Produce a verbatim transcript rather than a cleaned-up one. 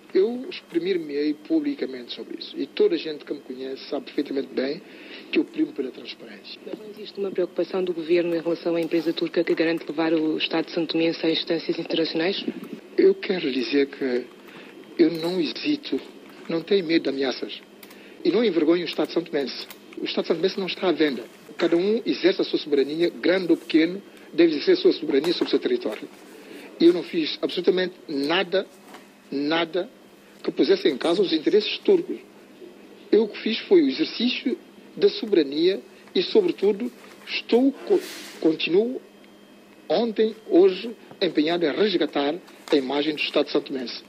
Eu exprimir-me-ei publicamente sobre isso. E toda a gente que me conhece sabe perfeitamente bem que eu primo pela transparência. Mas não existe uma preocupação do Governo em relação à empresa turca que garante levar o Estado de Santo Tomense a instâncias internacionais? Eu quero lhe dizer que eu não hesito, não tenho medo de ameaças. E não envergonho o Estado de Santo Tomense. O Estado de Santo Tomense não está à venda. Cada um exerce a sua soberania, grande ou pequeno, deve exercer a sua soberania sobre o seu território. E eu não fiz absolutamente nada, nada que pusesse em causa os interesses turcos. Eu o que fiz foi o exercício da soberania e, sobretudo, estou, continuo, ontem, hoje, empenhado em resgatar a imagem do Estado de Santo Tomense.